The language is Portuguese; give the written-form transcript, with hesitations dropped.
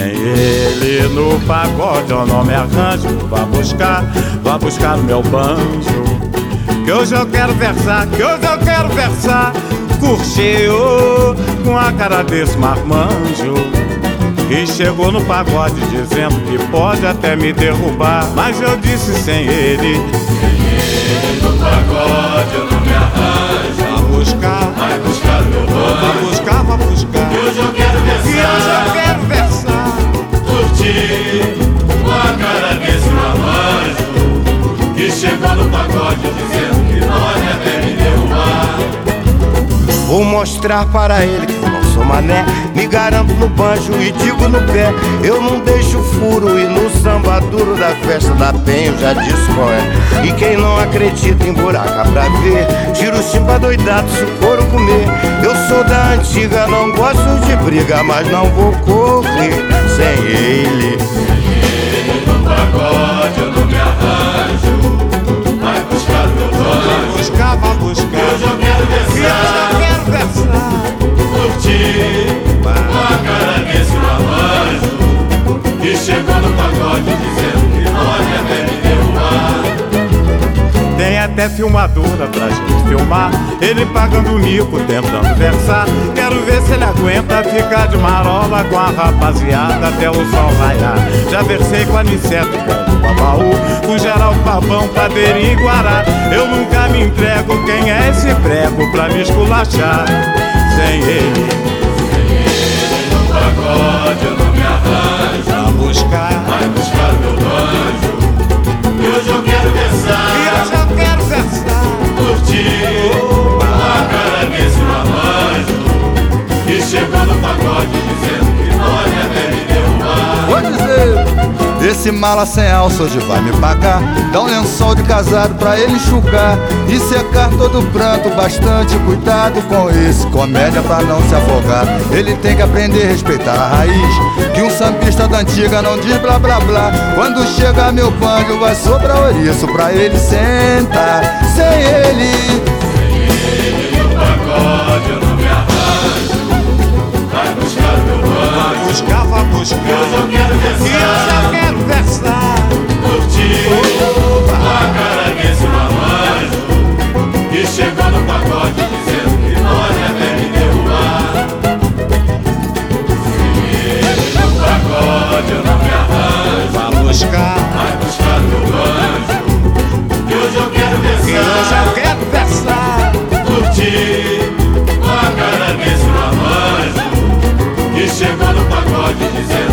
Sem ele no pagode eu não me arranjo. Vá buscar o meu banjo, que hoje eu quero versar, curtiu com a cara desse marmanjo. E chegou no pagode dizendo que pode até me derrubar, mas eu disse sem ele. Sem ele no pagode eu não me arranjo. Vai buscar meu banjo. Vá buscar. E hoje eu quero versar, curtir com a cara desse marmanjo, que chegou no pagode dizendo que pode até me derrubar. Vou mostrar para ele que eu não sou mané. Me garanto no banjo e digo no pé. Eu não deixo furo e no samba duro da festa da Penha eu já disse qual é. E quem não acredita em buraca pra ver, tira o chimba doidado se o couro comer. Eu sou da antiga, não gosto de briga, mas não vou correr sem ele. Sem ele no pagode eu não me arranjo. Vai buscar meu banjo. Vá buscar. Hoje eu quero versar, curtir com a cara desse marmanjo, que chegou no pagode dizendo que pode até me derrubar. Tem até filmadora pra gente filmar, ele pagando o mico, tentando versar. Quero ver se ele aguenta ficar de marola com a rapaziada até o sol raiar. Já versei com a Aniceto, com a Baú, com Geraldo Pavão, Padeirinho e Guará. Eu nunca me entrego, quem é esse prego pra me esculachar? Sem ele no pagode eu não me arranjo. Vai buscar meu banjo, e hoje eu quero versar, curtir com a cara desse marmanjo, que chegou no pagode dizendo que pode até me derrubar. Vou dizer, esse mala sem alça hoje vai me pagar. Dá um lençol de casado pra ele enxugar e secar todo o pranto. Bastante cuidado com esse comédia pra não se afogar. Ele tem que aprender a respeitar a raiz, que um sambista da antiga não diz blá blá blá. Quando chegar meu banjo vai sobrar ouriço pra ele sentar. Sem ele no pagode eu não me arranjo. Vai buscar meu banjo. Vá buscar. Hoje eu quero versar, curtir com a cara desse marmanjo, que chegou no pagode dizendo que pode até me derrubar. Sem no pagode eu não me arranjo. Vai buscar meu banjo, e hoje eu quero versar, curtir com a cara desse marmanjo, que chegou no pagode dizendo